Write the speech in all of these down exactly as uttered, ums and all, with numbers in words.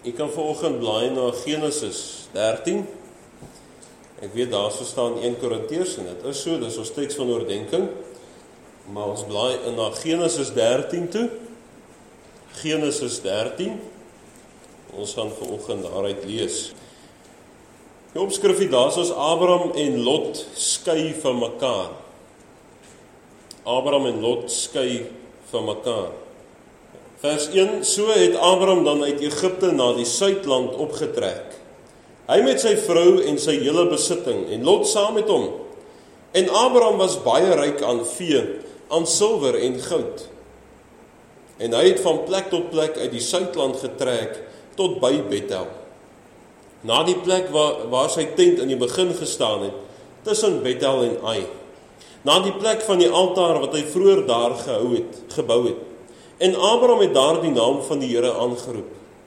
Ek kan vanoggend blaai na Genesis dertien. Ek weet daar so staan een Korintiërs en dit is so, dis ons teks van oordenking. Maar ons blaai in na Genesis dertien toe. Genesis dertien. Ons gaan vanoggend daaruit lees. Die opskrifie daar is Abraham en Lot skei van mekaar. Abraham en Lot skei van mekaar. Vers een, so het Abraham dan uit Egipte na die suidland opgetrek. Hy met sy vrou en sy hele besitting, en Lot saam met hom. En Abraham was baie ryk aan vee, aan silwer en goud. En hy het van plek tot plek uit die suidland getrek, tot by Bethel. Na die plek waar, waar sy tent in die begin gestaan het, tussen Bethel en Ai. Na die plek van die altaar wat hy vroeër daar gehou het, gebou het. En Abraham het daar die naam van die Here aangeroep.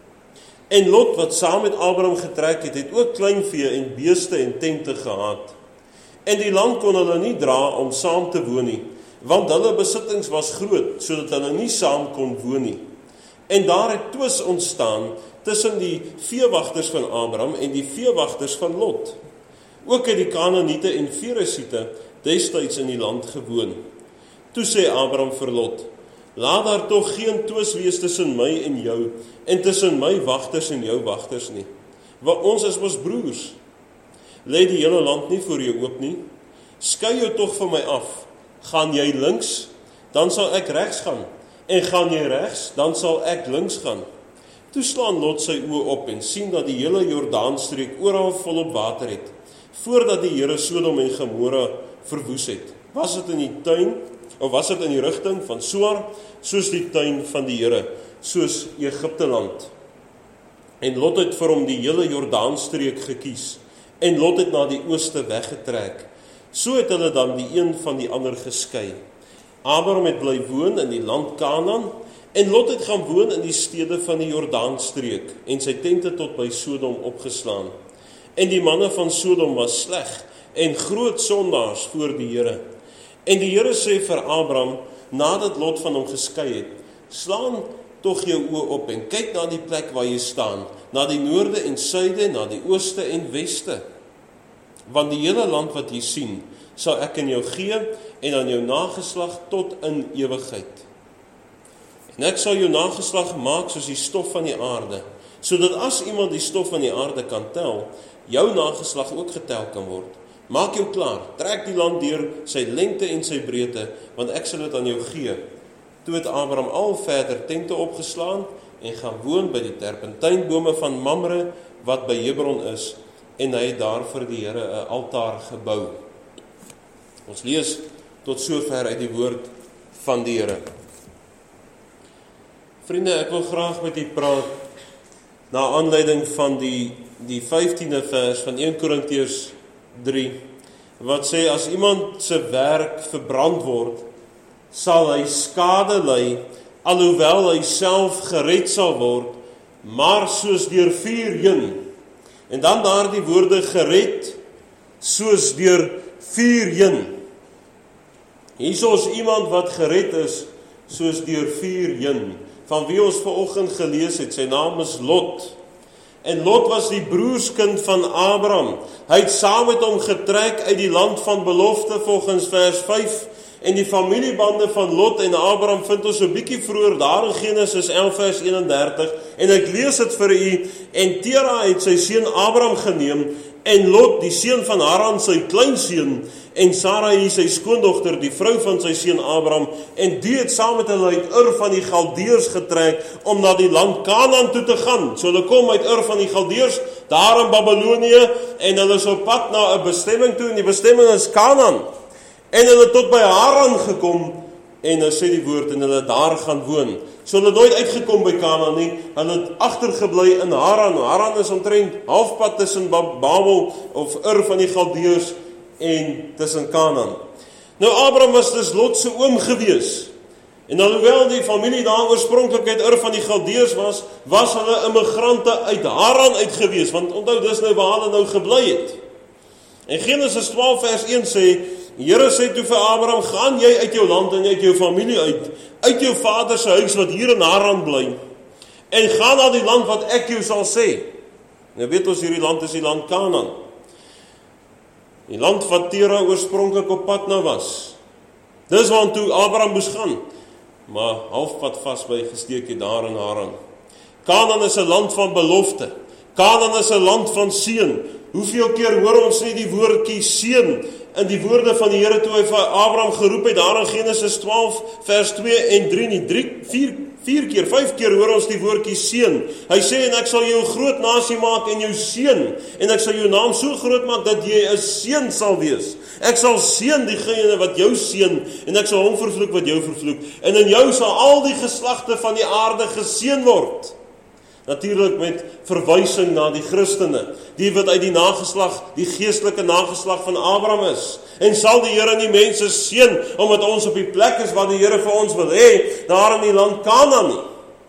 En Lot, wat saam met Abraham getrek het, het ook kleinvee en beeste en tente gehad. En die land kon hulle nie dra om saam te woon nie, want hulle besittings was groot, sodat hulle nie saam kon woon nie. En daar het twis ontstaan tussen die veewagters van Abraham en die veewagters van Lot. Ook het die Kanaaniete en Feresiete destyds in die land gewoon. Toe sê Abraham vir Lot, laat daar tog geen twis wees tussen my en jou, en tussen my wagters en jou wagters nie. Want ons is mos broers. Lê die hele land nie voor jou oop nie. Skei jou tog van my af. Gaan jy links, dan sal ek regs gaan. En gaan jy regs, dan sal ek links gaan. Toe slaan Lot sy oë op en sien dat die hele Jordaanstreek oral volop water het, voordat die Here Sodom en Gomorra verwoes het. Was dit in die tuin, of was dit in die rigting van Soar, soos die tuin van die Here, soos Egipte land. En Lot het vir hom die hele Jordaanstreek gekies, en Lot het na die ooste weggetrek. So het hulle dan die een van die ander geskei. Abraham het bly woon in die land Kanaan, en Lot het gaan woon in die stede van die Jordaanstreek, en sy tente tot by Sodom opgeslaan. En die manne van Sodom was sleg, en groot sondaars voor die Here. En die Here sê vir Abraham, nadat Lot van hom geskei het, slaan tog jou oë op en kyk na die plek waar jy staan, na die noorde en suide, na die ooste en weste. Want die hele land wat jy sien, sal ek in jou gee en aan jou nageslag tot in ewigheid. En ek sal jou nageslag maak soos die stof van die aarde, sodat as iemand die stof van die aarde kan tel, jou nageslag ook getel kan word. Maak jou klaar, trek die land deur sy lengte en sy breedte, want ek sal dit aan jou gee. Toe het Abraham al verder tente opgeslaan en gaan woon by die terpentynbome van Mamre, wat by Hebron is, en hy het daar vir die Here 'n altaar gebou. Ons lees tot sover uit die woord van die Here. Vriende, ek wil graag met u praat na aanleiding van die, die vyftiende vers van een Korintiërs drie, wat sê, as iemand se werk verbrand word, sal hy skade ly, alhoewel hy self gered sal word, maar soos deur vuur heen. En dan daar die woorde gered, soos deur vuur heen. Hier is iemand wat gered is, soos deur vuur heen, van wie ons vanoggend gelees het, sy naam is Lot. En Lot was die broerskind van Abraham. Hy het saam met hom getrek uit die land van belofte volgens vers vyf. En die familiebande van Lot en Abraham vind ons so bietjie vroeër daar in Genesis elf vers eenendertig. En ek lees dit vir u. En Tera het sy seun Abraham geneem. En Lot, die seun van Haran, sy kleinseun. En Sarai, sy skoondogter, die vrou van sy seun Abraham, en die het saam met hulle uit Ur van die Galdeërs getrek, om na die land Kanaan toe te gaan. So hulle kom uit Ur van die Galdeërs, daar in Babylonië, en hulle is op pad na 'n bestemming toe, en die bestemming is Kanaan. En hulle tot by Haran gekom, en hulle sê die woord, en hulle daar gaan woon. So hulle nooit uitgekom by Kanaan nie, hulle het agtergebly in Haran. Haran is omtrent halfpad tussen Babel, of Ur van die Galdeërs, en tussen Kanaan. Nou Abraham was dus Lot se oom gewees. En alhoewel die familie daar oorspronklik uit Ur van die Galdeërs was, was hulle immigrante uit Haran uit gewees, want onthou dis nou waar hulle nou gebly het. En Genesis twaalf vers een sê, die Here sê toe vir Abraham, gaan jy uit jou land en uit jou familie uit, uit jou vader se huis wat hier in Haran bly, en gaan na die land wat ek jou sal sê. Nou weet ons hierdie land is die land Kanaan. Die land wat Tera oorspronklik op pad na was. Dis waartoe Abraham moes gaan, maar halfpad vas by gesteek het daar in Haran. Kanaan is 'n land van belofte. Kanaan is 'n land van seën. Hoeveel keer hoor ons nie die woordjie seën in die woorde van die Here toe hy vir Abraham geroep het daar in Genesis twaalf vers twee en drie nie, drie, vier, vier keer, vyf keer hoor ons die woordjie seën. Hy sê, en ek sal jou 'n groot nasie maak en jou seën, en ek sal jou naam so groot maak dat jy 'n seën sal wees. Ek sal seën diegene wat jou seën, en ek sal hom vervloek wat jou vervloek. En in jou sal al die geslagte van die aarde geseën word. Natuurlik met verwysing na die Christene, die wat uit die nageslag, die geestelike nageslag van Abraham is. En sal die Here nie mense seën, omdat ons op die plek is wat die Here vir ons wil hê, daar in die land Kanaan nie.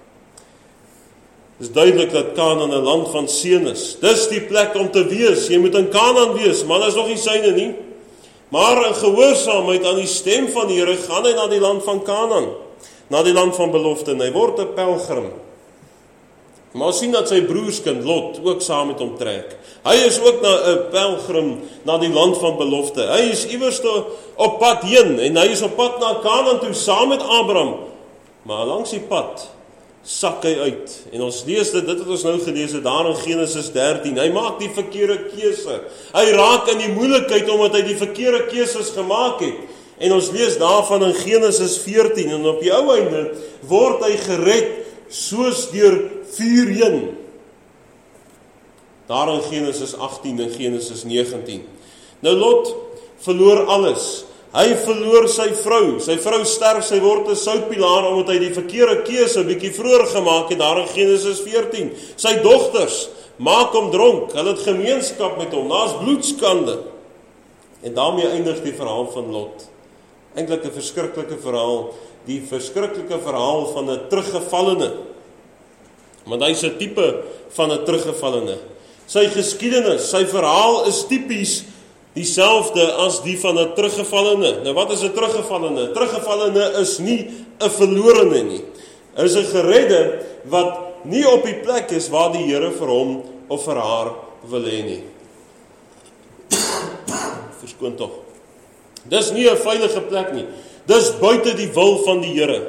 Dis duidelik dat Kanaan 'n land van seën is. Dis die plek om te wees. Jy moet in Kanaan wees, maar dit is nog nie syne nie. Maar in gehoorsaamheid aan die stem van die Here gaan hy na die land van Kanaan, na die land van belofte, en hy word 'n pelgrim. Maar ons sien dat sy broerskind Lot ook saam met hom trek. Hy is ook na 'n pelgrim na die land van belofte. Hy is iewers op pad heen en hy is op pad na Kanaan toe saam met Abraham. Maar langs die pad sak hy uit. En ons lees dit, dit wat ons nou gelees het daar in Genesis dertien. Hy maak die verkeerde keuse. Hy raak in die moeilikheid omdat hy die verkeerde keuses gemaak het. En ons lees daarvan in Genesis veertien en op die ou einde word hy gered soos deur vuur heen. Daar in Genesis agtien en Genesis negentien. Nou Lot verloor alles. Hy verloor sy vrou. Sy vrou sterf, sy word 'n soutpilaar omdat hy die verkeerde keuse 'n bietjie vroeër gemaak het daar in Genesis veertien. Sy dogters maak hom dronk. Hulle het gemeenskap met hom. Daar's bloedskande. En daarmee eindig die verhaal van Lot. Eintlik 'n verskriklike verhaal, die verskriklike verhaal van 'n teruggevallene. Want hy is 'n tipe van 'n teruggevallene. Sy geskiedenis, sy verhaal is tipies dieselfde as die van 'n teruggevallene. Nou wat is 'n teruggevallene? 'n Teruggevallene is nie 'n verlorene nie. Is 'n geredde wat nie op die plek is waar die Here vir hom of vir haar wil hê nie. Verskoon tog. Dis nie 'n veilige plek nie. Dis buite die wil van die Here.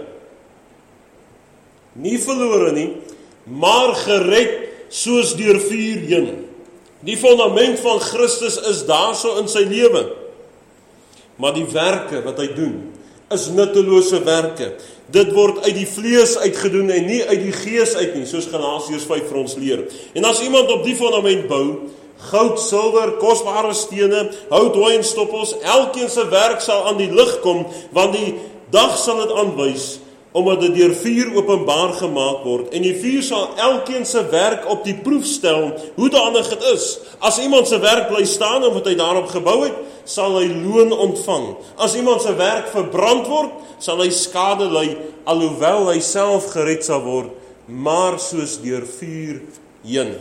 Nie verlore nie, maar gered soos deur vuur heen. Die fondament van Christus is daarso in sy lewe. Maar die werke wat hy doen, is nuttelose werke. Dit word uit die vlees uitgedoen en nie uit die gees uit nie, soos Galasiërs vyf vir ons leer. En as iemand op die fondament bou, goud, silwer, kosbare stene, hout, hooi en stoppels, elkeen se werk sal aan die lig kom, want die dag sal dit aanwys, omdat dit deur vuur openbaar gemaak word, en die vuur sal elkeen se werk op die proef stel, hoe danig dit is. As iemand se werk bly staan, omdat hy daarop gebou het, sal hy loon ontvang. As iemand se werk verbrand word, sal hy skade ly, alhoewel hy self gered sal word, maar soos deur vuur heen.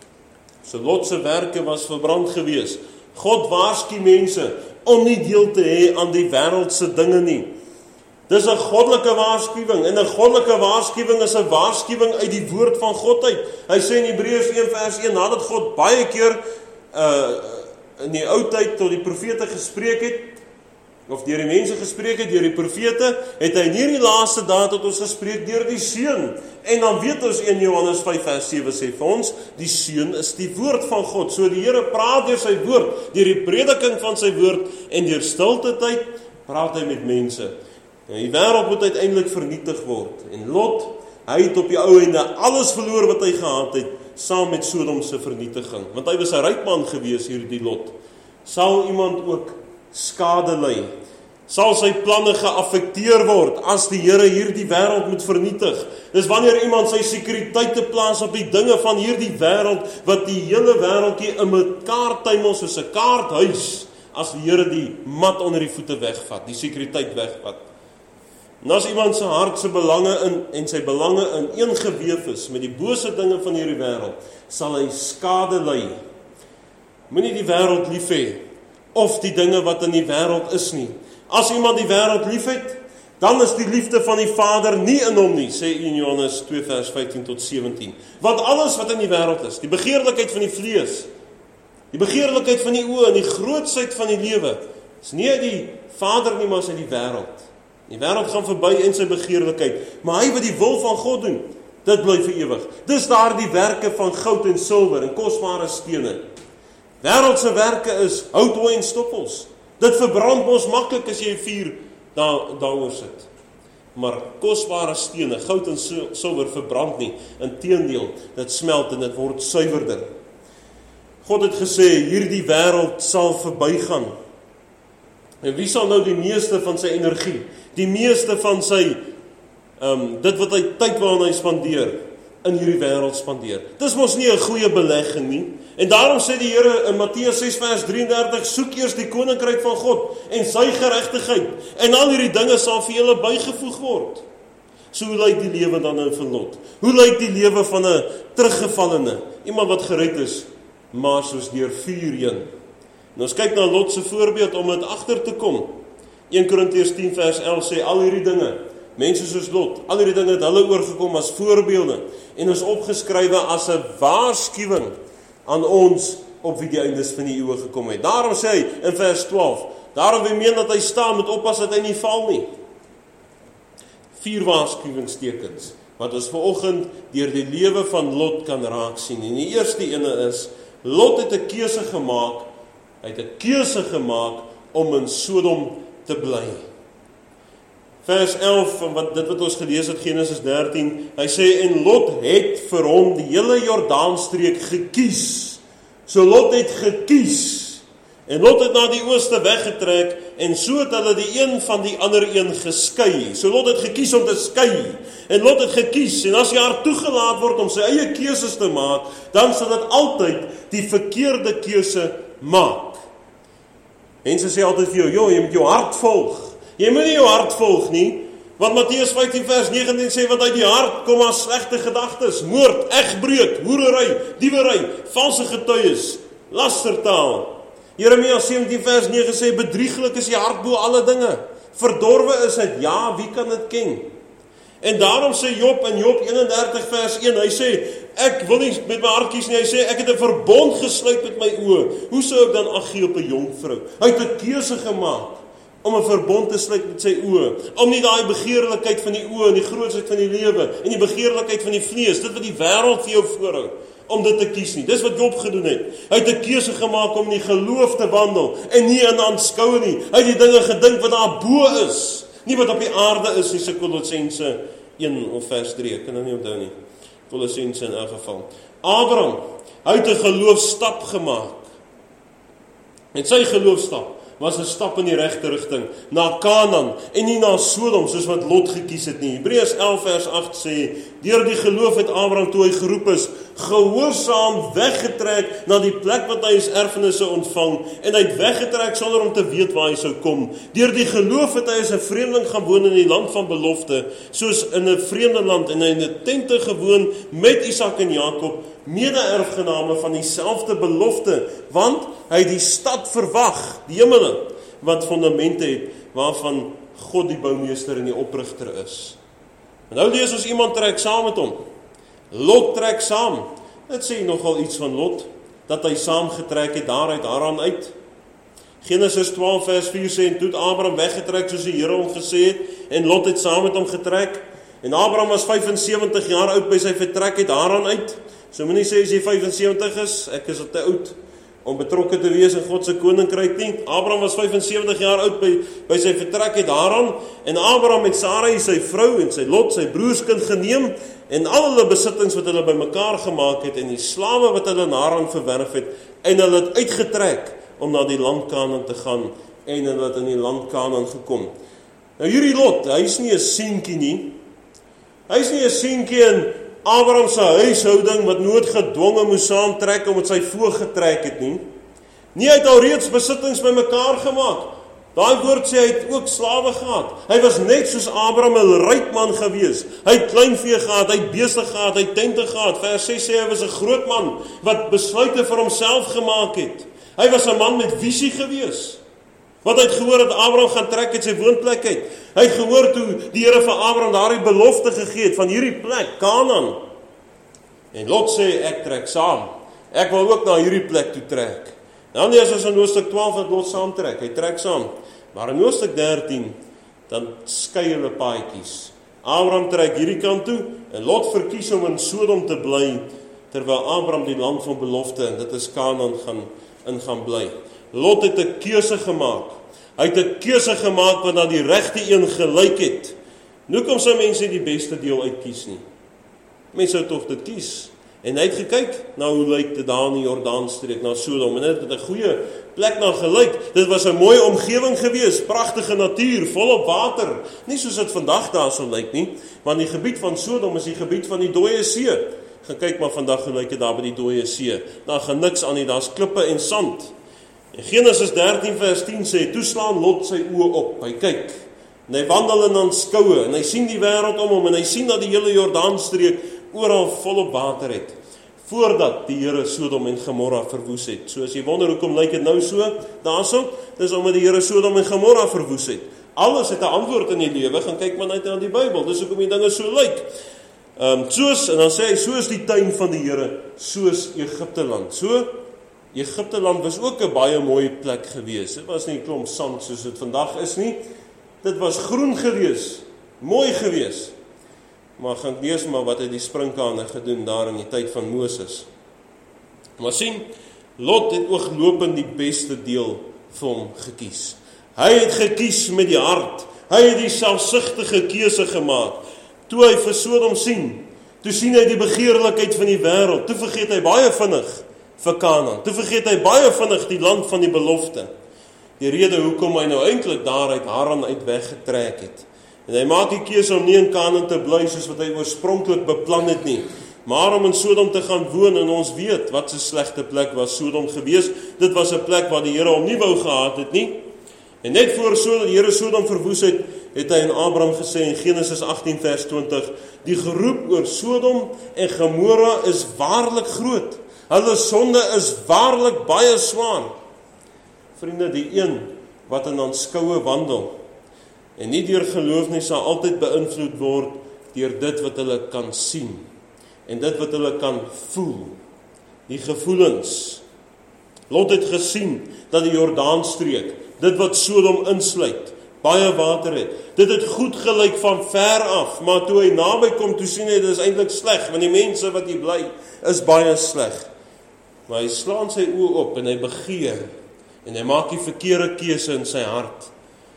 So Lot se werke was verbrand gewees. God waarsku mense om nie deel te hê aan die wêreldse dinge nie. Dis 'n goddelike waarskuwing, en 'n goddelike waarskuwing is 'n waarskuwing uit die woord van God uit. Hy sê in Hebreërs een vers een, nadat God baie keer uh, in die ou tyd tot die profete gespreek het, of deur die mense gespreek het, deur die profete, het hy in hierdie laaste dae tot ons gespreek deur die Seun. En dan weet ons in Johannes vyf vers sewe sê vir ons, die Seun is die woord van God. So die Here praat deur sy woord, deur die prediking van sy woord, en deur stilte tyd praat hy met mense. En die wêreld moet uiteindelik vernietig word. En Lot, hy het op die ou ende alles verloor wat hy gehad het, saam met Sodom se vernietiging. Want hy was 'n ryk man gewees, hierdie Lot. Sal iemand ook skade ly? Sal sy planne geaffekteer word as die Here hierdie wêreld moet vernietig? Dis wanneer iemand sy sekuriteit te plaas op die dinge van hierdie wêreld, wat die hele wêreldjie in mekaar tuimel soos 'n kaarthuis, as die Here die mat onder die voete wegvat, die sekuriteit wegvat. En as iemand sy hart se belange in en sy belange in een geweef is met die bose dinge van hierdie wêreld, sal hy skade ly. Moenie die wêreld lief hê of die dinge wat in die wêreld is nie. As iemand die wêreld liefhet, dan is die liefde van die Vader nie in hom nie, sê in Johannes twee vers vyftien tot sewentien. Want alles wat in die wêreld is, die begeerlikheid van die vlees, die begeerlikheid van die oë en die grootsheid van die lewe, is nie uit die Vader nie, maar is uit die wêreld. Die wêreld gaan verby in sy begeerlikheid, maar hy wat die wil van God doen, dit bly vir ewig. Dis daar die werke van goud en silwer en kosbare stene. Wêreldse werke is hout, hooi en stoppels. Dit verbrand mos maklik as jy vuur daar daaroor sit. Maar kosbare stene, goud en silwer verbrand nie. Inteendeel, dit smelt en dit word suiwerder. God het gesê, hierdie wêreld sal verbygaan. En wie sal nou die meeste van sy energie, die meeste van sy um, dit wat hy tyd waarna hy spandeer, in hierdie wêreld spandeer? Dis mos nie 'n goeie belegging nie. En daarom sê die Here in Matteus ses vers drie en dertig, soek eers die koninkryk van God en sy geregtigheid, en al hierdie dinge sal vir julle bygevoeg word. So hoe lyk die lewe dan nou van Lot? Hoe lyk die lewe van 'n teruggevallene, iemand wat gered is, maar soos deur vuur heen? En ons kyk na Lot se voorbeeld om dit agter te kom. Eerste Korintiërs tien vers elf sê al hierdie dinge, mense soos Lot, al hierdie dinge het hulle oorgekom as voorbeelde en is opgeskrywe as 'n waarskuwing aan ons op wie die eindes van die eeue gekom het. Daarom sê hy in vers twaalf, daarom wie meen dat hy staan, moet oppas dat hy nie val nie. Vier waarskuwingstekens wat ons vanoggend deur die lewe van Lot kan raak sien. En die eerste ene is, Lot het 'n keuse gemaak, hy het 'n keuse gemaak om in Sodom te bly. Vers elf, wat dit wat ons gelees het, Genesis dertien, hy sê, en Lot het vir hom die hele Jordaanstreek gekies. So Lot het gekies, en Lot het na die ooste weggetrek, en so het hulle die een van die ander een geskei. So Lot het gekies om te skei, en Lot het gekies, en as jy haar toegelaat word om sy eie keuses te maak, dan sal dit altyd die verkeerde keuse maak. Mense sê altyd vir jou, joh, jy moet jou hart volg. Jy moet nie jou hart volg nie, want Matteus vyftien vers negentien sê, want uit die hart kom maar slegte gedagtes, moord, egbreuk, hoerery, diewery, valse getuies, lastertaal. Jeremia sewentien vers nege sê, bedrieglik is die hart bo alle dinge, verdorwe is dit, ja, wie kan dit ken? En daarom sê Job in Job eenendertig vers een, hy sê, ek wil nie met my hart kies nie, hy sê, ek het 'n verbond gesluit met my oë, hoe sou ek dan ag gee op 'n jong vrou? Hy het 'n keuse gemaak om 'n verbond te sluit met sy oë, om nie daai begeerlikheid van die oë en die grootsheid van die lewe en die begeerlikheid van die vlees, dit wat die wêreld vir jou voorhou, om dit te kies nie. Dis wat Job gedoen het. Hy het 'n keuse gemaak om in die geloof te wandel en nie in aanskou nie. Hy het die dinge gedink wat daar bo is, nie wat op die aarde is nie, se Kolossense een of vers drie, ek kan nou nie onthou nie. Kolossense in elk geval. Abraham, hy het 'n geloofstap gemaak. En sy geloofstap was 'n stap in die regte rigting, na Kanaan en nie na Sodom soos wat Lot gekies het nie. Hebreërs elf vers agt sê, deur die geloof het Abraham toe hy geroep is, gehoorsaam weggetrek na die plek wat hy as erfenisse ontvang, en hy het weggetrek sonder om te weet waar hy sou kom. Deur die geloof het hy as 'n vreemdeling gaan woon in die land van belofte, soos in 'n vreemde land, en hy het in 'n tente gewoon met Isak en Jakob, mede-erfgename van dieselfde belofte, want hy het die stad verwag, die hemele, wat fondamente het, waarvan God die boumeester en die oprigter is. En nou lees ons iemand trek saam met hom. Lot trek saam. Dit sê nogal iets van Lot, dat hy saam getrek het daaruit Haran uit. Genesis twaalf vers vier sê, en toe het Abraham weggetrek soos die Here hom gesê het, en Lot het saam met hom getrek. En Abraham was vyf-en-sewentig jaar oud by sy vertrek uit Haran uit. So moenie sê as jy vyf-en-sewentig is, ek is al te oud om betrokke te wees in God se koninkryk nie. Abraham was vyf-en-sewentig jaar oud by, by sy vertrek uit Haran, en Abraham het Sarai sy vrou en sy Lot sy broerskind geneem, en al hulle besittings wat hulle bymekaar gemaak het, en die slawe wat hulle in Haran verwerf het, en hulle het uitgetrek om na die land Kanaan te gaan, en hulle het in die land Kanaan gekom. Nou hierdie Lot, hy is nie 'n seentjie nie. Hy is nie 'n seentjie in Abraham se huishouding wat noodgedwonge moes saamtrek omdat sy voog getrek het nie. Nie, hy het al reeds besittings bymekaar gemaak. Daai woord sê hy het ook slawe gehad. Hy was net soos Abraham 'n ryk man gewees. Hy het kleinvee gehad, hy het beeste gehad, hy het tente gehad. Vers ses sê hy was 'n groot man wat besluite vir homself gemaak het. Hy was 'n man met visie gewees. Want hy het gehoor dat Abraham gaan trek uit sy woonplek uit. Hy het gehoor toe die Here vir Abraham daardie belofte gegee het van hierdie plek, Kanaan. En Lot sê, ek trek saam. Ek wil ook na hierdie plek toe trek. Dan lees ons in Hoofstuk twaalf dat Lot saam trek. Hy trek saam. Maar in Hoofstuk dertien, dan skei hulle paadjies. Abraham trek hierdie kant toe, en Lot verkies om in Sodom te bly, terwyl Abraham die land van belofte, en dit is Kanaan, gaan, in gaan bly. Lot het 'n keuse gemaak. Hy het 'n keuse gemaak wat na die regte een gelyk het. Nou kom sy mense die beste deel uitkies nie. Mense sou tog dit kies. En hy het gekyk na hoe lyk dit daar in die Jordaanstreek, na Sodom, en dit het 'n goeie plek na gelyk. Dit was 'n mooi omgewing gewees, pragtige natuur, volop water. Nie soos dit vandag daar sou lyk nie, want die gebied van Sodom is die gebied van die dooie see. Gaan kyk maar vandag hoe lyk dit daar by die dooie see. Daar gaan niks aan nie, daar's klippe en sand. En Genesis dertien vers tien sê, toe slaan Lot sy oë op, hy kyk, en hy wandel en aanskoue, en hy sien die wêreld om hom, en hy sien dat die hele Jordaanstreek oral volop water het, voordat die Here Sodom en Gomorra verwoes het. So as jy wonder, hoekom lyk dit nou so, daarso, dis omdat die Here Sodom en Gomorra verwoes het. Alles het 'n antwoord in die lewe, gaan kyk maar net na die Bybel, dis hoekom die dinge so lyk. Um, soos, en dan sê hy, soos die tuin van die Here, soos Egipte land. So, Egipte land was ook 'n baie mooi plek gewees. Dit was nie 'n klomp sand soos dit vandag is nie. Dit was groen gewees, mooi gewees. Maar gaan lees maar wat het die sprinkane gedoen daar in die tyd van Moses. Maar sien, Lot het ooglopend die beste deel vir hom gekies. Hy het gekies met die hart. Hy het die selfsugtige keuse gemaak. Toe hy vir Sodom sien, toe sien hy die begeerlikheid van die wêreld. Toe vergeet hy baie vinnig vir Kanaan. Toe vergeet hy baie vinnig die land van die belofte. Die rede hoekom hy nou eintlik daar uit Haran uit weggetrek het. En hy maak die keuse om nie in Kanaan te bly soos wat hy oorspronklik beplan het nie, maar om in Sodom te gaan woon, en ons weet wat 'n slegte plek was Sodom gewees. Dit was 'n plek waar die Here hom nie wou gehad het nie. En net voor so die Here Sodom verwoes het, het hy aan Abraham gesê in Genesis agttien vers twintig, die geroep oor Sodom en Gomorra is waarlik groot. Hulle sonde is waarlik baie swaar. Vriende, die een wat in aanskoue wandel, en nie deur geloof nie, sal altyd beïnvloed word deur dit wat hulle kan sien, en dit wat hulle kan voel, die gevoelens. Lot het gesien dat die Jordaanstreek, dit wat Sodom insluit, baie water het. Dit het goed gelyk van ver af, maar toe hy naby kom, toe sien hy dit is eintlik sleg, want die mense wat hier bly, is baie sleg. Maar hy slaan sy oë op en hy begeer, en hy maak die verkeerde keuse in sy hart.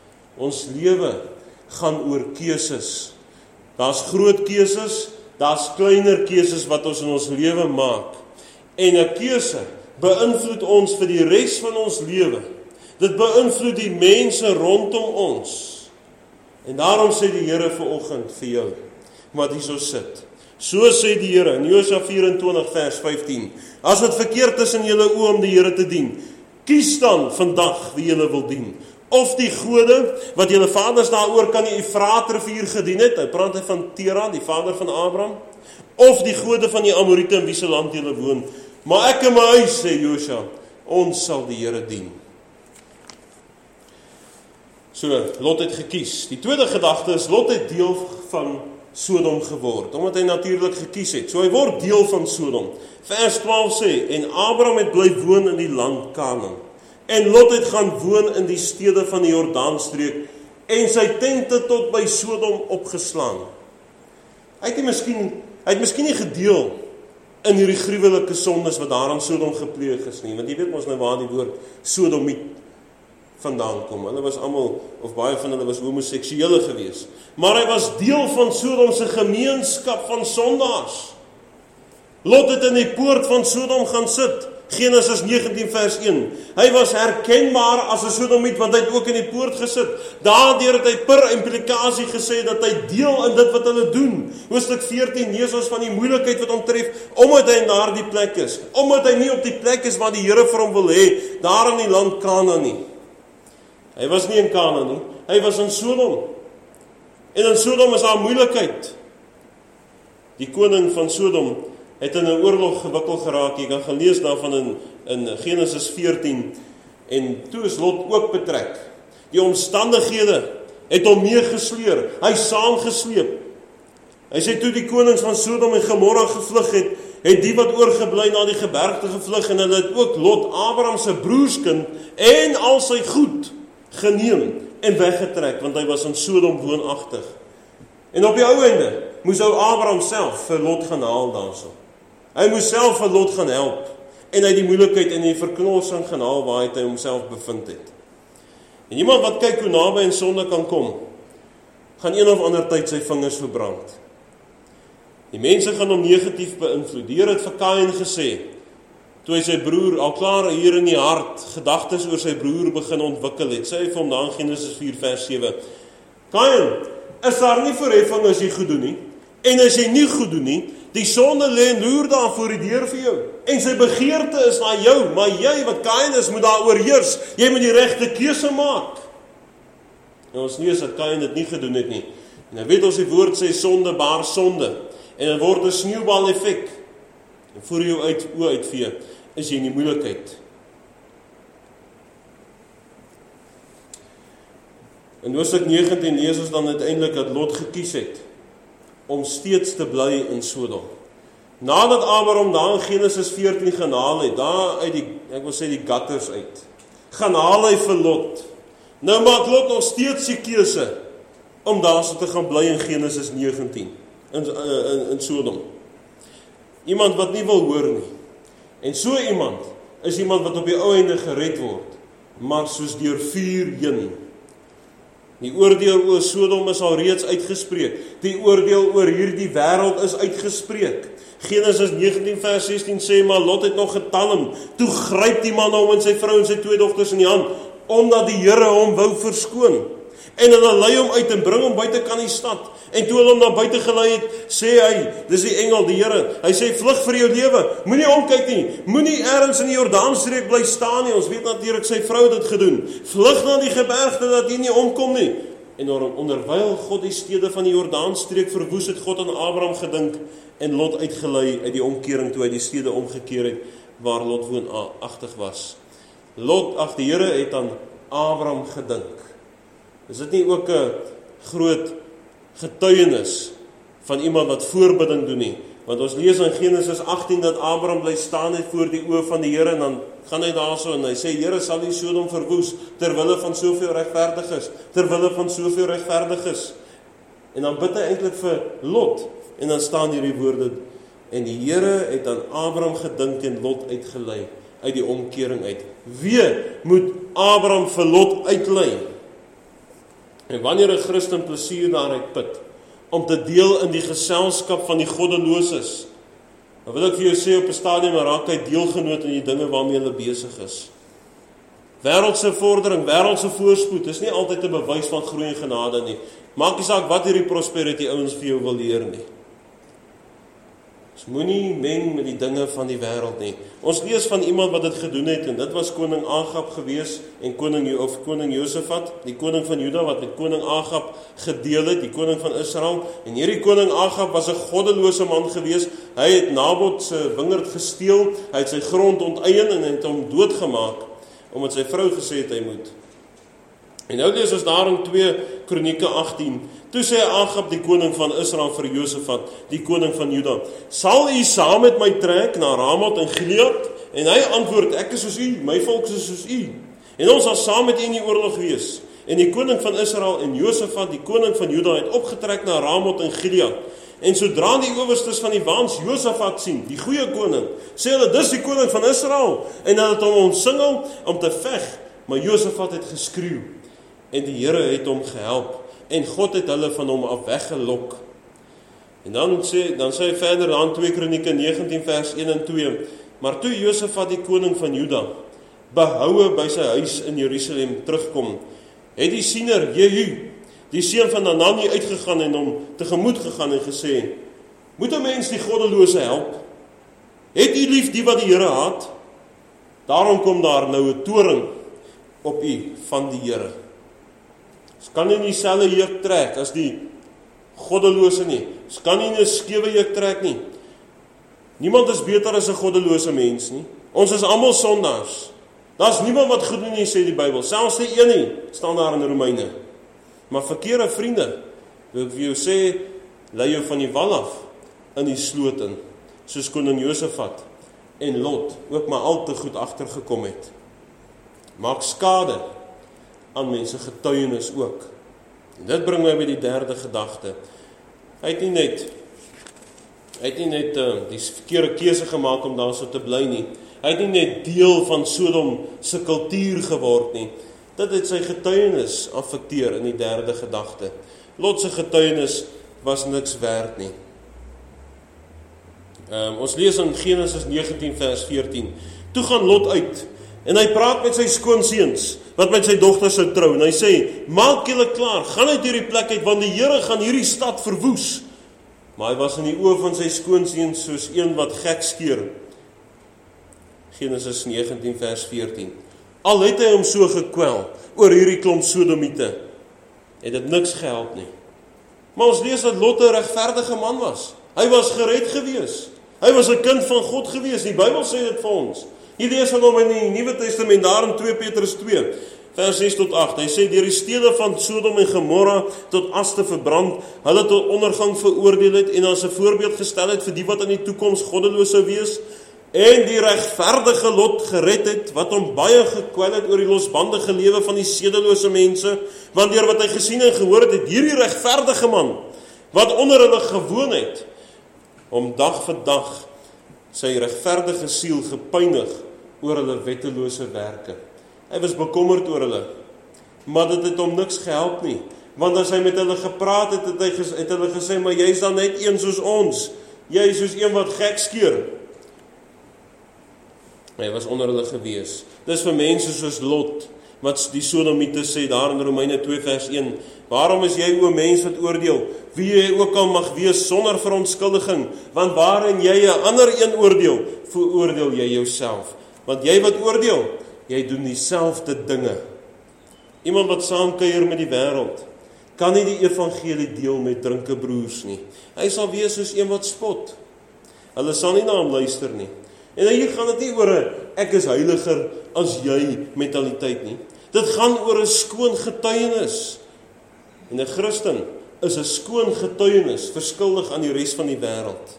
Ons lewe gaan oor keuses. Daar's groot keuses, daar's kleiner keuses wat ons in ons lewe maak. En 'n keuse beïnvloed ons vir die res van ons lewe. Dit beïnvloed die mense rondom ons. En daarom sê die Here vanoggend vir jou, wat hierso sit. So sê die Here in Josua vyf en twintig vers vyftien. As dit verkeerd is in julle oë om die Here te dien, kies dan vandag wie julle wil dien. Of die gode, wat julle vaders daaroor kan die Efraat rivier gedien het, hy praat hy van Tera, die vader van Abraham, of die gode van die Amorite in wie se land julle woon. Maar ek en my huis, sê Josua, ons sal die Here dien. So, Lot het gekies. Die tweede gedagte is, Lot het deel van Sodom geword, omdat hy natuurlik gekies het. So hy word deel van Sodom. Vers twaalf sê, en Abraham het bly woon in die land Kanaan. En Lot het gaan woon in die stede van die Jordaanstreek, en sy tente tot by Sodom opgeslaan. Hy het nie miskien, hy het miskien nie gedeel in hierdie gruwelike sondes wat daar aan Sodom gepleeg is nie, want jy weet mos nou waar die woord sodomiet vandaan kom. Hulle was almal, of baie van hulle was homoseksuele gewees. Maar hy was deel van Sodom se gemeenskap van sondaars. Lot het in die poort van Sodom gaan sit. Genesis negentien vers een. Hy was herkenbaar as 'n sodomiet, want hy het ook in die poort gesit. Daardeur het hy per implikasie gesê dat hy deel in dit wat hulle doen. Hoofstuk veertien lees ons van die moeilikheid wat hom tref, omdat hy in daardie plek is. Omdat hy nie op die plek is waar die Here vir hom wil hê, daar in die land Kanaan nie. Hy was nie in Kanaan nie, hy was in Sodom. En in Sodom is daar moeilikheid. Die koning van Sodom het in 'n oorlog gewikkel geraak. Jy kan gelees daarvan in, in Genesis veertien. En toe is Lot ook betrek Die omstandighede het hom meegesleer, hy saamgesleep. Hy sê toe die konings van Sodom en Gomorra gevlug het, het die wat oorgebly na die gebergte gevlug en hulle het ook Lot, Abraham se broerskind en al sy goed geneem en weggetrek, want hy was in Sodom woonagtig. En op die ou einde moes ou Abraham self vir Lot gaan haal daarso. Hy moes self vir Lot gaan help en hy die moeilikheid en die verknorsing gaan haal waar hy homself bevind het. En iemand wat kyk hoe naby in sonde kan kom, gaan een of ander tyd sy vingers verbrand. Die mense gaan hom negatief beïnvloed. Die Here het vir Kain gesê, toe hy sy broer al klaar hier in die hart gedagtes oor sy broer begin ontwikkel het, sê hy vir hom daar in Genesis vier vers sewe, Kain, is daar nie verheffing as jy goed doen nie, en as jy nie goed doen nie, die sonde lê en loer daar voor die deur vir jou, en sy begeerte is na jou, maar jy wat Kain is, moet daar oorheers, jy moet die regte keuse maak. En ons lees dat Kain dit nie gedoen het nie, en dan weet ons die woord sê sonde baar sonde, en dan word 'n sneeubal effek, en voor jou uit, oë uitvee, is jy in die moeilikheid. In Hoofstuk negentien lees ons dan uiteindelik dat Lot gekies het om steeds te bly in Sodom. Nadat Abraham daar in Genesis veertien gaan haal het, daar uit die, ek wil sê die gutters uit, gaan haal hy vir Lot. Nou maak Lot nog steeds die keuse om daar so te gaan bly in Genesis negentien, in, in, in Sodom. Iemand wat nie wil hoor nie. En so iemand is iemand wat op die ou einde gered word, maar soos deur vuur heen. Die oordeel oor Sodom is al reeds uitgespreek. Die oordeel oor hierdie wêreld is uitgespreek. Genesis negentien vers sestien sê, maar Lot het nog getalm. Toe gryp die man hom en sy vrou en sy twee dogters in die hand, omdat die Here hom wou verskoon. En hulle lei hom uit en bring hom buite kan die stad. En toe hulle hom na buite gelei het, sê hy, dis die engel, die Here, hy sê, vlug vir jou lewe, moenie omkyk nie, moenie ergens in die Jordaanstreek bly staan nie, ons weet natuurlik sy vrou het dit gedoen, vlug na die gebergte dat jy nie omkom nie. En onderwyl God die stede van die Jordaanstreek verwoes het, God aan Abraham gedink en Lot uitgelei uit die omkering toe hy die stede omgekeer het waar Lot woonagtig was. Lot, ag die Here het aan Abraham gedink. Is dit nie ook 'n groot getuienis van iemand wat voorbidding doen nie? Want ons lees in Genesis agtien dat Abraham bly staan het voor die oë van die Here en dan gaan hy daarso en hy sê, Here, sal die Sodom verwoes terwille van soveel regverdiges, terwille van soveel regverdiges. En dan bid hy eintlik vir Lot en dan staan hierdie woorde, en die Here het aan Abraham gedink en Lot uitgelei uit die omkering uit. Wie moet Abraham vir Lot uitlei? En wanneer 'n Christen plesier daaruit put, om te deel in die geselskap van die goddeloses, dan wil ek vir jou sê, op 'n stadium raak hy deelgenoot in die dinge waarmee hulle besig is. Wêreldse vordering, wêreldse voorspoed, is nie altyd 'n bewys van groei en genade nie. Maak nie saak wat hierdie prosperity ouens vir jou wil leer nie. Ons moenie meng met die dinge van die wêreld nie. Ons lees van iemand wat dit gedoen het, en dit was koning Agab gewees, en koning, of koning Josafat, die koning van Juda, wat met koning Agab gedeel het, die koning van Israel, en hierdie koning Agab was 'n goddelose man gewees. Hy het Nabot se wingerd gesteel, hy het sy grond onteien, en hy het hom doodgemaak, omdat sy vrou gesê het hy moet. En nou lees ons daar in twee Kronieke agtien, toe sê Agab die koning van Israel vir Josafat, die koning van Juda, sal u saam met my trek na Ramot en Gilead? En hy antwoord, ek is soos u, my volk is soos u, en ons sal saam met u in die oorlog wees. En die koning van Israel en Josafat, die koning van Juda, het opgetrek na Ramot en Gilead. En sodra die owerstes van die waans Josafat sien, die goeie koning, sê hulle, dis die koning van Israel, en hulle het hom omsingel om te veg, maar Josafat het geskreeu, en die Here het hom gehelp, en God het hulle van hom af weggelok. En dan sê, dan sê hy verder, dan twee Kronieke negentien vers een en twee, maar toe Josafat die koning van Juda, behoue by sy huis in Jerusalem terugkom, het die siener, Jehu, die seun van Hanani uitgegaan en hom tegemoet gegaan en gesê, moet 'n mens die goddelose help? Het u lief die wat die Here haat? Daarom kom daar nou 'n toring op u van die Here. Ons kan nie dieselfde juk trek as die goddelose nie. Ons kan nie 'n skewe juk trek nie. Niemand is beter as 'n goddelose mens nie. Ons is almal sondaars. Daar's niemand wat goed doen nie, sê die Bybel. Selfs nie een nie, staan daar in Romeine. Maar verkeerde vriende, wil ek vir jou sê, lei jou van die wal af, in die sloot in, soos koning Josafat en Lot, ook maar al te goed agtergekom het. Maak skade aan mense getuienis ook. En dit bring my by die derde gedagte. Hy het nie net, hy het nie net uh, die verkeerde keuse gemaak om daar so te bly nie. Hy het nie net deel van Sodom se kultuur geword nie. Dit het sy getuienis affekteer in die derde gedagte. Lot se getuienis was niks werd nie. Um, ons lees in Genesis negentien vers veertien. Toe gaan Lot uit en hy praat met sy skoonseuns wat met sy dogter sou trou en hy sê, maak julle klaar, gaan uit hierdie plek uit want die Here gaan hierdie stad verwoes. Maar hy was in die oë van sy skoonseuns soos een wat gek skeer. Genesis negentien vers veertien. Al het hy hom so gekwel oor hierdie klomp sodomiete, het dit niks gehelp nie. Maar ons lees dat Lot 'n regverdige man was. Hy was gered gewees. Hy was 'n kind van God gewees. Die Bybel sê dit vir ons. Hier lees van hom in die Nuwe Testament, daar in twee Petrus twee, vers ses tot agt. Hy sê, deur die stede van Sodom en Gomorra tot as te verbrand, hulle tot ondergang veroordeel het en as 'n voorbeeld gestel het vir die wat in die toekoms goddeloos sou wees, en die regverdige Lot gered het, wat hom baie gekwel het oor die losbandige lewe van die sedelose mense, want deur wat hy gesien en gehoor het, het hierdie regverdige man, wat onder hulle gewoon het, om dag vir dag sy regverdige siel gepynig oor hulle wettelose werke. Hy was bekommerd oor hulle, maar dit het hom niks gehelp nie, want as hy met hulle gepraat het, het hy ges, het hulle gesê, maar jy is dan net een soos ons, jy is soos een wat gek skeer. Hy was onder hulle gewees. Dis vir mense soos Lot, wat die Sodomiete sê, daar in Romeine twee vers een, waarom is jy o mens wat oordeel, wie jy ook al mag wees, sonder verontskuldiging, want waarin jy 'n ander een oordeel, veroordeel jy jouself, want jy wat oordeel, jy doen dieselfde dinge. Iemand wat saamkuier met die wêreld, kan nie die evangelie deel met drinke broers nie. Hy sal wees soos een wat spot. Hulle sal nie na hom luister nie. En hier gaan dit nie oor 'n ek is heiliger as jy mentaliteit nie. Dit gaan oor 'n skoon getuienis. En 'n Christen is 'n skoon getuienis, verskuldig aan die res van die wêreld.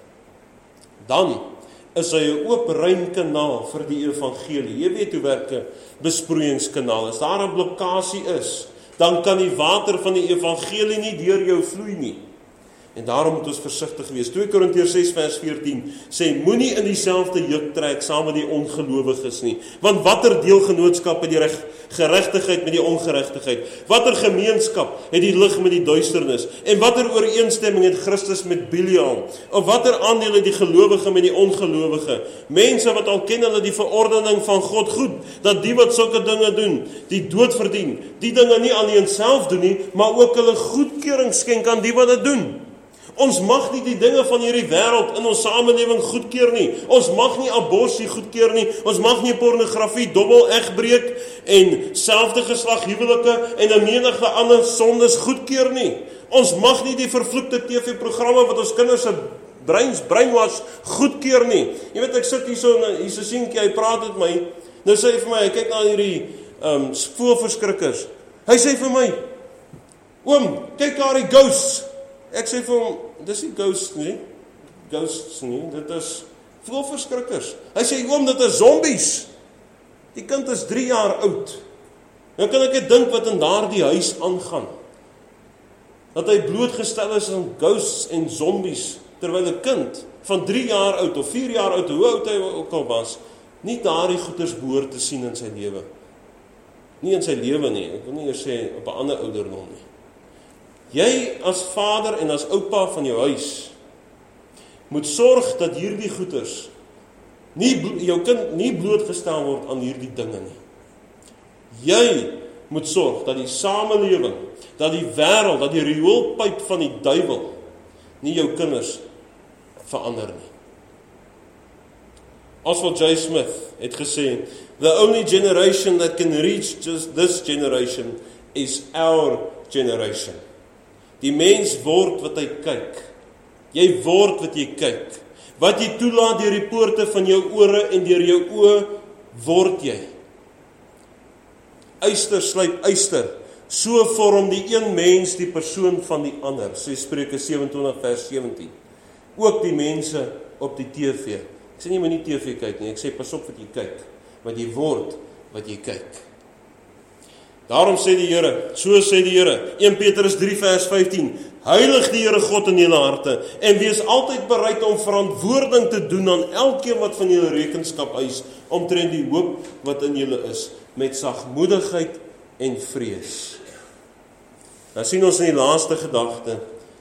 Dan is hy 'n oop rein kanaal vir die evangelie. Jy weet hoe werk 'n besproeiingskanaal. As daar 'n blokkade is, dan kan die water van die evangelie nie deur jou vloei nie. En daarom moet ons versigtig wees. twee Korintiërs ses vers veertien sê, moenie in dieselfde juk trek saam met die ongelowiges nie. Want watter deelgenootskap het die reg, geregtigheid met die ongeregtigheid? Watter gemeenskap het die lig met die duisternis? En watter ooreenstemming het Christus met Belial? Of watter aandeel het die gelowige met die ongelowige? Mense wat al ken hulle die verordening van God goed, dat die wat sulke dinge doen, die dood verdien, die dinge nie alleen self doen nie, maar ook hulle goedkeuring skenk aan die wat dit doen. Ons mag nie die dinge van hierdie wêreld in ons samelewing goedkeur nie. Ons mag nie abortus goedkeur nie. Ons mag nie pornografie, dobbel-egbreek en selfde geslag huwelike en 'n menigte ander sondes goedkeur nie. Ons mag nie die vervloekte T V-programme wat ons kinders se breins brainwash goedkeur nie. Jy weet, ek sit hier so en hier so seentjie, hy praat met my. Nou sê hy vir my, hy kyk na hierdie ehm um, voëlverskrikkers. Hy sê vir my, oom, kyk daar die ghosts. Ek sê vir hom, dis nie ghosts nie, ghosts nie, dit is voëlverskrikkers. Hy sê, oom, dit is zombies. Die kind is drie jaar oud. Nou kan ek net dink wat in daardie huis aangaan. Dat hy blootgestel is aan ghosts en zombies, terwyl 'n kind van drie jaar oud of vier jaar oud, hoe oud hy ook al was, nie daardie goeders behoort te sien in sy lewe. Nie in sy lewe nie, ek wil nie eers sê op 'n ander ouderdom nie. Jy as vader en as oupa van jou huis moet sorg dat hierdie goeders nie jou kind nie blootgestel word aan hierdie dinge nie. Jy moet sorg dat die samelewing, dat die wêreld, dat die rioolpyp van die duiwel nie jou kinders verander nie. Oswald J. Smith het gesê, the only generation that can reach just this generation is our generation. Die mens word wat hy kyk. Jy word wat jy kyk. Wat jy toelaat deur die poorte van jou ore en deur jou oë, word jy. Yster slyp yster. So vorm die een mens die persoon van die ander, sê Spreuke sewe-en-twintig vers sewentien. Ook die mense op die T V. Ek sê nie maar nie T V kyk nie, ek sê pas op wat jy kyk, want jy word wat jy kyk. Daarom sê die Here, so sê die Here, een Petrus drie vers vyftien, heilig die Here God in julle harte, en wees altyd bereid om verantwoording te doen aan elkeen wat van julle rekenskap eis, omtrent die hoop wat in julle is, met sagmoedigheid en vrees. Nou sien ons in die laaste gedagte,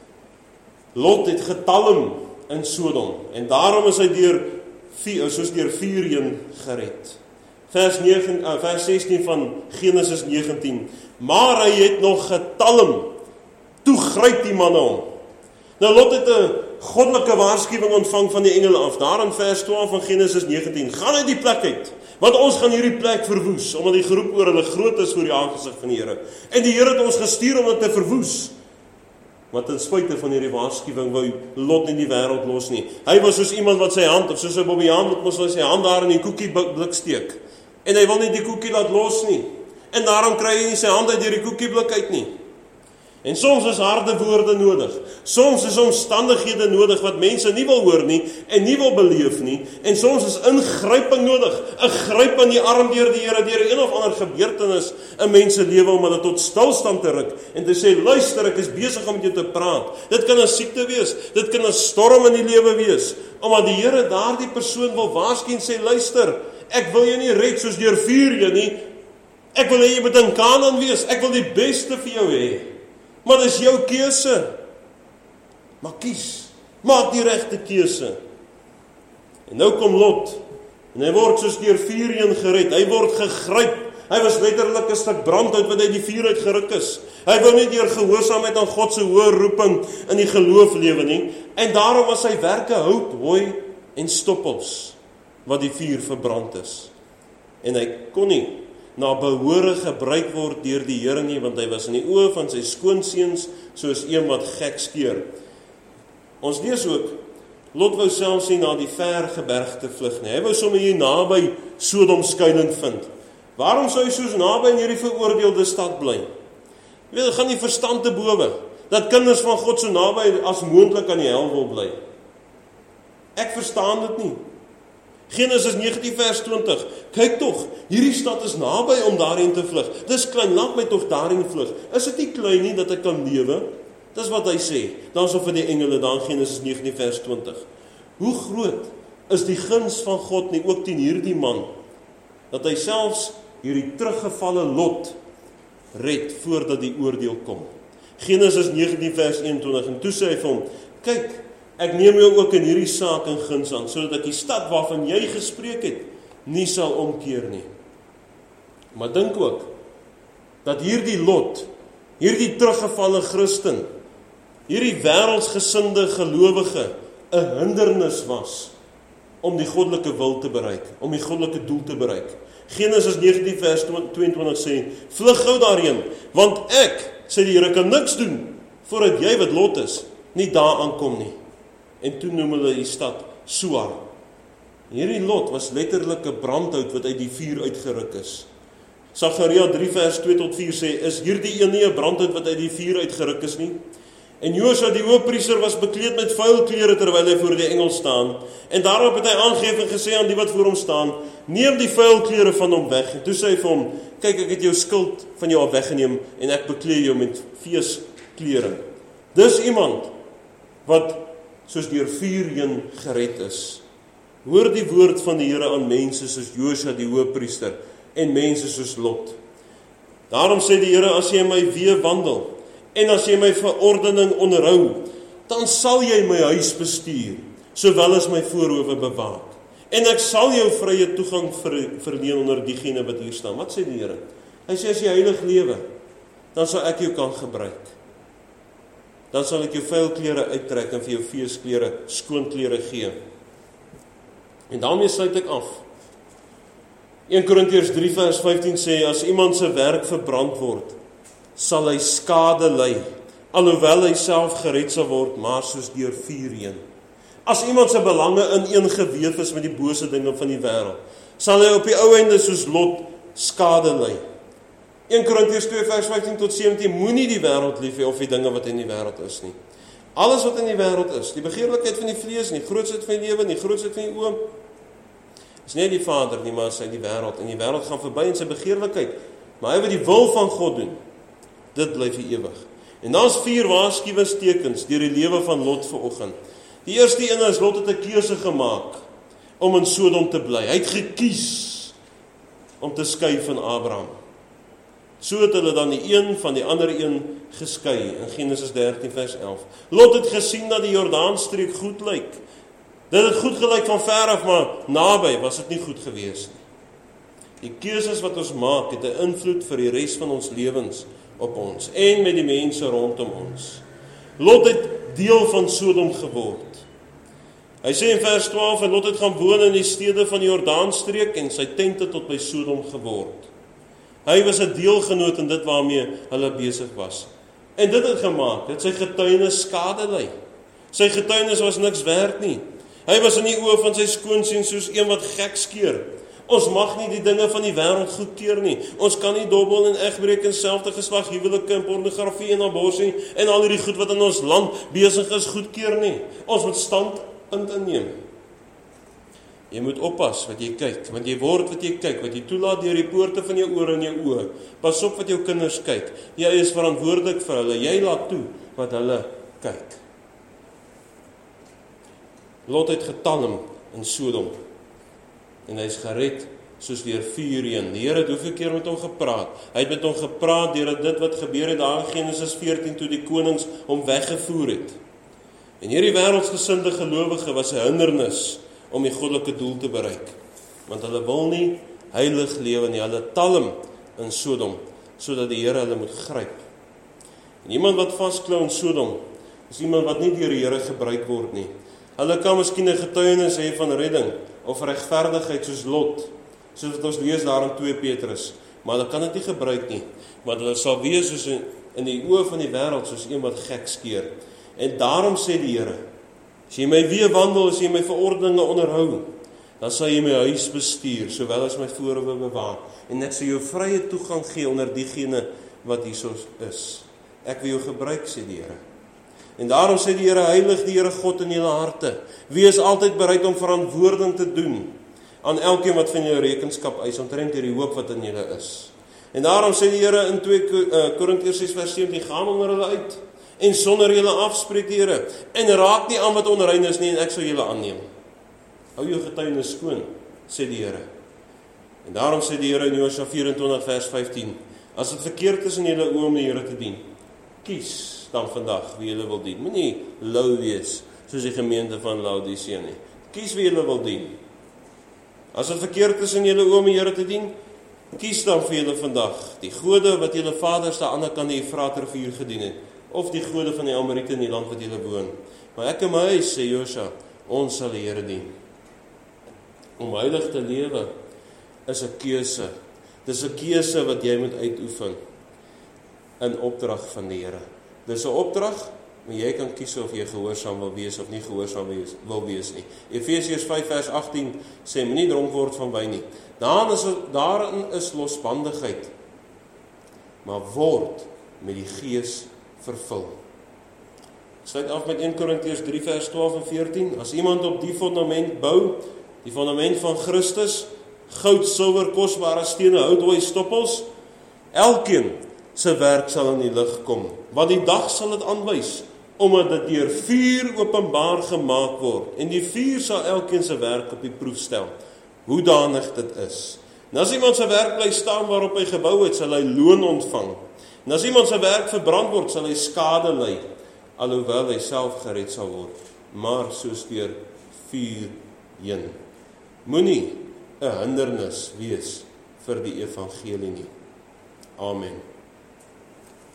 Lot het getalm in Sodom, en daarom is hy deur, soos deur vuur heen gered. Vers, negen, uh, vers sestien van Genesis negentien, maar hy het nog getalm, toe gryp die manne hom. Nou Lot het 'n goddelike waarskuwing ontvang van die engele af, daar in vers twaalf van Genesis negentien, gaan uit die plek uit, want ons gaan hierdie plek verwoes, omdat die geroep oor hulle groot is voor die aangesig van die Here. En die Here het ons gestuur om dit te verwoes. Want ten spyte van hierdie waarskuwing wou Lot nie die wêreld los nie. Hy was soos iemand wat sy hand, of soos 'n Bobbejaan wat mos sy hand daar in die koekieblik steek. En hy wil nie die koekie laat los nie. En daarom kry hy nie sy hand uit deur die koekieblik uit nie. En soms is harde woorde nodig. Soms is omstandighede nodig wat mense nie wil hoor nie en nie wil beleef nie. En soms is ingryping nodig. 'n Gryp aan die arm deur die Here deur een of ander gebeurtenis in mense lewe om hulle tot stilstand te ruk en te sê, luister, ek is besig om met jou te praat. Dit kan 'n siekte wees, dit kan 'n storm in die lewe wees, omdat die Here daardie persoon wil waarsku en sê, luister, ek wil jou nie red soos deur vuur jou nie. Ek wil hê jy moet in Kanaan wees. Ek wil die beste vir jou hê. Maar dis jou keuse. Maar kies. Maak die regte keuse. En nou kom Lot. En hy word soos deur vuur heen gered. Hy word gegryp. Hy was letterlik 'n stuk brandhout wat uit die vuur uit geruk is. Hy wou nie deur gehoorsaamheid aan God se hoë roeping in die geloof lewe nie. En daarom was sy werke hout, hooi en stoppels wat die vuur verbrand is. En hy kon nie na behore gebruik word deur die Here nie, want hy was in die oë van sy skoonseuns soos een wat gek skeer. Ons lees ook, Lot wou selfs nie na die ver gebergte vlug nie. Hy wou sommer hier naby Sodom skuilings vind. Waarom sou hy soos naby in hierdie veroordeelde stad bly? Jy weet, dit gaan nie verstand te bowe, dat kinders van God so naby as moontlik aan die hel wil bly. Ek verstaan dit nie. Genesis negentien vers twintig, kyk tog, hierdie stad is naby om daarheen te vlug. Dis klein, laat my tog daarheen vlug. Is dit nie klein nie dat ek kan lewe? Dis wat hy sê. Dan so vir die engele, dan Genesis negentien vers twintig. Hoe groot is die guns van God nie ook teen hierdie man, dat hy selfs hierdie teruggevalle Lot red voordat die oordeel kom. Genesis negentien vers eenentwintig, en toe sê hy vir hom, kyk, ek neem jou ook in hierdie saak in guns aan, sodat ek die stad waarvan jy gespreek het, nie sal omkeer nie. Maar dink ook, dat hierdie Lot, hierdie teruggevalle Christen, hierdie wêreldsgesinde gelowige, 'n hindernis was, om die goddelike wil te bereik, om die goddelike doel te bereik. Genesis negentien vers tweeëntwintig sê, vlug gou daarheen, want ek, sê die Here, kan niks doen, voordat jy wat Lot is, nie daar aankom nie. En toe noem hulle die stad Soar. Hierdie Lot was letterlik 'n brandhout wat uit die vuur uitgeruk is. Sagaria drie vers twee tot vier sê, is hierdie een nie 'n brandhout wat uit die vuur uitgeruk is nie? En Josua die hoofpriester was bekleed met vuil klere terwyl hy voor die engel staan. En daarop het hy aangegeven en gesê aan die wat voor hom staan, neem die vuil klere van hom weg. En toe sê hy vir hom, kyk, ek het jou skuld van jou af weggeneem en ek bekleed jou met feesklere. Dis iemand wat soos deur vuur heen gered is. Hoor die woord van die Here aan mense soos Josua die hoofpriester en mense soos Lot. Daarom sê die Here, as jy in my weë wandel en as jy my verordening onderhou, dan sal jy my huis bestuur, sowel as my voorhoewe bewaak. En ek sal jou vrye toegang ver, verleen onder diegene wat hier staan. Wat sê die Here? Hy sê, as jy heilig lewe, dan sal ek jou kan gebruik. Dan sal ek jou vuil klere uittrek en vir jou feesklere, skoon klere gee. En daarmee sluit ek af. Eerste Korintiërs drie vers vyftien sê, as iemand se werk verbrand word, sal hy skade ly, alhoewel hy self gered sal word, maar soos deur vuur heen. As iemand se belange ineengeweef is met die bose dinge van die wêreld, sal hy op die ou einde soos Lot skade ly. Eerste Korintiërs twee vers vyftien tot sewentien, moenie die wêreld lief hê of die dinge wat in die wêreld is nie. Alles wat in die wêreld is, die begeerlikheid van die vlees, die grootsheid van die lewe, die grootsheid van die oë, is nie die Vader nie, maar sy die wêreld. En die wêreld gaan verby in sy begeerlikheid. Maar hy wat die wil van God doen, dit bly vir ewig. En dan is vier waarskuwingstekens deur die lewe van Lot vanoggend. Die eerste een is, Lot het 'n keuse gemaak om in Sodom te bly. Hy het gekies om te skei van Abraham. So het hulle dan die een van die ander een geskei in Genesis dertien vers elf. Lot het gesien dat die Jordaanstreek goed lyk. Dit het goed gelyk van ver af, maar naby was dit nie goed gewees nie. Die keuses wat ons maak het 'n invloed vir die res van ons lewens op ons en met die mense rondom ons. Lot het deel van Sodom geword. Hy sê in vers twaalf, en Lot het gaan woon in die stede van die Jordaanstreek en sy tente tot by Sodom geword. Hy was 'n deelgenoot in dit waarmee hulle besig was. En dit het gemaak dat sy getuienis skade ly. Sy getuienis was niks werd nie. Hy was in die oë van sy skoonseuns soos een wat gek skeer. Ons mag nie die dinge van die wêreld goedkeur nie. Ons kan nie dobbel en egbreek in selfde geslag, huwelike en pornografie en abortus en al hierdie goed wat in ons land besig is goedkeur nie. Ons moet stand inneem. Jy moet oppas wat jy kyk, want jy word wat jy kyk, wat jy toelaat deur die poorte van jou ore en jou oë. Pas op wat jou kinders kyk. Jy is verantwoordelik vir hulle. Jy laat toe wat hulle kyk. Lot het getalm in Sodom. En hy is gered soos deur vuur heen. Die Here het hoeveel keer met hom gepraat? Hy het met hom gepraat deur dit wat gebeur het daar in Genesis veertien toe die konings hom weggevoer het. En hierdie wêreldsgesinde gelowige was 'n hindernis om die goddelike doel te bereik. Want hulle wil nie heilig lewe nie. Hulle talm in Sodom sodat die Here hulle moet gryp. En iemand wat vasklou in Sodom is iemand wat nie deur die Here gebruik word nie. Hulle kan miskien 'n getuienis hê van redding of regverdigheid soos Lot, soos wat ons lees daar in twee Petrus, maar hulle kan dit nie gebruik nie, want hulle sal wees soos in, in die oë van die wêreld soos een wat gek skeer. En daarom sê die Here, as jy my weë wandel, as jy my verordeninge onderhou, dan sal jy my huis bestuur, sowel as my voorhoof bewaar, en ek sal jou vrye toegang gee onder diegene wat hierso is. Ek wil jou gebruik, sê die Here. En daarom sê die Here, heilig die Here God in julle harte. Wees altyd bereid om verantwoording te doen aan elkeen wat van jou rekenskap eis, omtrent hierdie hoop wat in julle is. En daarom sê die Here in twee Korintiërs ses vers sewentien, gaan onder hulle uit, en sonder julle afspreek die Here, en raak nie aan wat onrein is nie, en ek sal julle aanneem. Hou jou getuienis skoon, sê die Here. En daarom sê die Here in Josua vyf en twintig vers vyftien, as dit verkeerd is in julle oë om die Here te dien, kies dan vandag wie julle wil dien. Moenie lou wees soos die gemeente van Laodicea nie. Kies wie julle wil dien. As dit verkeerd is in julle oë om die Here te dien, kies dan vir julle vandag die gode wat julle vaders daar aan die kant die Efraat-rivier gedien het, of die gode van die Amoriete in die land wat julle woon. Maar ek en my huis, sê Josua, ons sal die Here dien. Om heilig te lewe is 'n keuse. Dis 'n keuse wat jy moet uitoefen in opdrag van die Here. Dis 'n opdrag, maar jy kan kies of jy gehoorsaam wil wees of nie gehoorsaam wees, wil wees nie. Efesiërs vyf vers agttien sê, moenie dronk word van wyn nie. Daarin is, daarin is losbandigheid, maar word met die Gees vervul. Sluit af met Eerste Korintiërs drie vers twaalf en veertien. As iemand op die fundament bou, die fundament van Christus, goud, silwer, kosbare stene, hout, hooi, stoppels, elkeen sy werk sal in die lig kom, want die dag sal dit aanwys, omdat dit deur vuur openbaar gemaak word, en die vuur sal elkeen sy werk op die proef stel, hoe danig dit is. En as iemand sy werk bly staan waarop hy gebou het, sal hy loon ontvang. En as iemand sy werk verbrand word, sal hy skade ly, alhoewel hy self gered sal word, maar soos deur vuur heen. Moenie 'n hindernis wees vir die evangelie nie. Amen.